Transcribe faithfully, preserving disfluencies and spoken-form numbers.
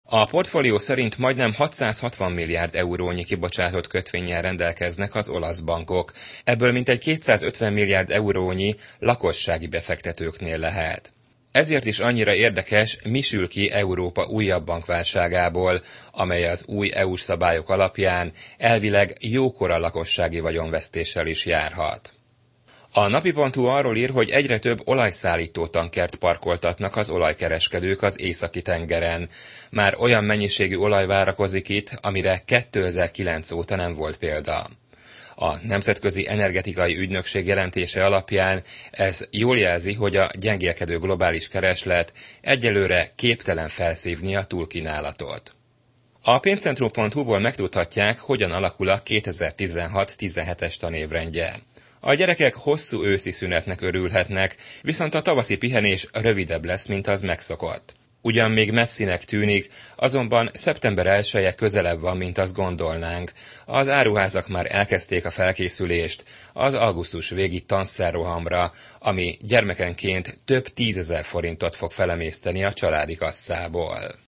A portfólió szerint majdnem hatszázhatvan milliárd eurónyi kibocsátott kötvényen rendelkeznek az olasz bankok, ebből mintegy kétszázötven milliárd eurónyi lakossági befektetőknél lehet. Ezért is annyira érdekes, mi sül ki Európa újabb bankválságából, amely az új é u-s szabályok alapján elvileg jókora lakossági vagyonvesztéssel is járhat. A napi.hu arról ír, hogy egyre több olajszállító tankert parkoltatnak az olajkereskedők az Északi-tengeren. Már olyan mennyiségű olaj várakozik itt, amire kétezer-kilenc óta nem volt példa. A Nemzetközi Energetikai Ügynökség jelentése alapján ez jól jelzi, hogy a gyengélkedő globális kereslet egyelőre képtelen felszívni a túlkínálatot. A pénzcentrum.hu-ból megtudhatják, hogyan alakul a kétezer-tizenhat-tizenhetes tanévrendje. A gyerekek hosszú őszi szünetnek örülhetnek, viszont a tavaszi pihenés rövidebb lesz, mint az megszokott. Ugyan még messzinek tűnik, azonban szeptember elseje közelebb van, mint azt gondolnánk. Az áruházak már elkezdték a felkészülést az augusztus végi tanszerrohamra, ami gyermekenként több tízezer forintot fog felemészteni a családi kasszából.